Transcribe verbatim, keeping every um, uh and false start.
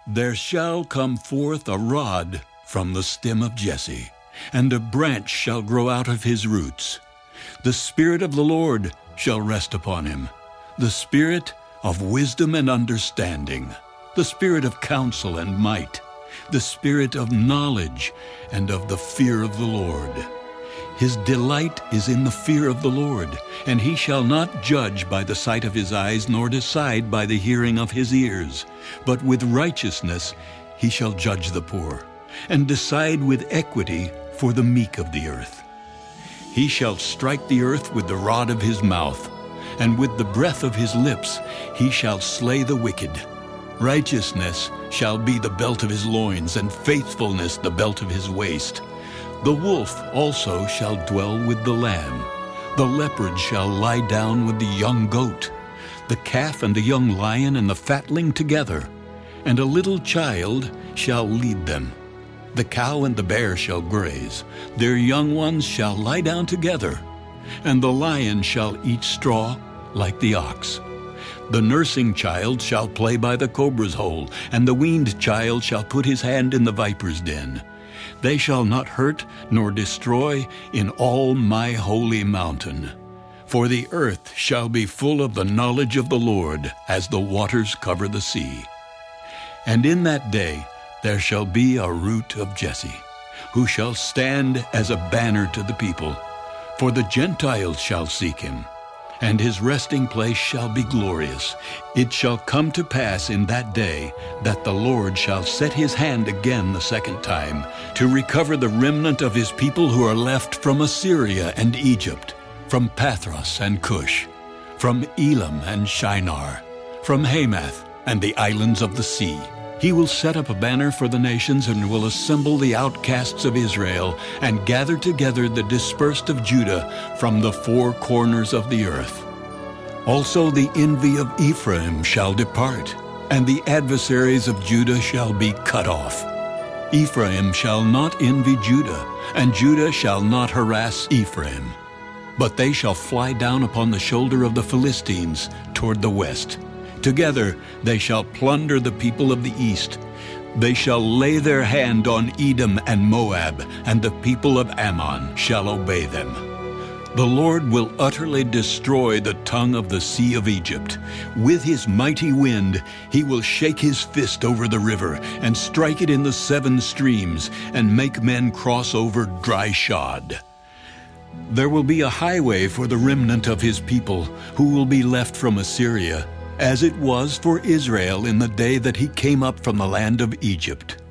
There shall come forth a rod from the stem of Jesse, and a branch shall grow out of his roots. The Spirit of the Lord shall rest upon him, the Spirit of wisdom and understanding, the Spirit of counsel and might, the Spirit of knowledge and of the fear of the Lord. His delight is in the fear of the Lord, and he shall not judge by the sight of his eyes, nor decide by the hearing of his ears. But with righteousness he shall judge the poor, and decide with equity for the meek of the earth. He shall strike the earth with the rod of his mouth, and with the breath of his lips he shall slay the wicked. Righteousness shall be the belt of his loins, and faithfulness the belt of his waist. The wolf also shall dwell with the lamb. The leopard shall lie down with the young goat, the calf and the young lion and the fatling together, and a little child shall lead them. The cow and the bear shall graze, their young ones shall lie down together, and the lion shall eat straw like the ox. The nursing child shall play by the cobra's hole, and the weaned child shall put his hand in the viper's den. They shall not hurt nor destroy in all my holy mountain. For the earth shall be full of the knowledge of the Lord, as the waters cover the sea. And in that day there shall be a root of Jesse, who shall stand as a banner to the people. For the Gentiles shall seek him, and his resting place shall be glorious. It shall come to pass in that day that the Lord shall set his hand again the second time, to recover the remnant of his people who are left from Assyria and Egypt, from Pathros and Cush, from Elam and Shinar, from Hamath and the islands of the sea. He will set up a banner for the nations, and will assemble the outcasts of Israel, and gather together the dispersed of Judah from the four corners of the earth. Also the envy of Ephraim shall depart, and the adversaries of Judah shall be cut off. Ephraim shall not envy Judah, and Judah shall not harass Ephraim. But they shall fly down upon the shoulder of the Philistines toward the west. Together they shall plunder the people of the east. They shall lay their hand on Edom and Moab, and the people of Ammon shall obey them. The Lord will utterly destroy the tongue of the sea of Egypt. With his mighty wind he will shake his fist over the river, and strike it in the seven streams, and make men cross over dry shod. There will be a highway for the remnant of his people, who will be left from Assyria, as it was for Israel in the day that he came up from the land of Egypt.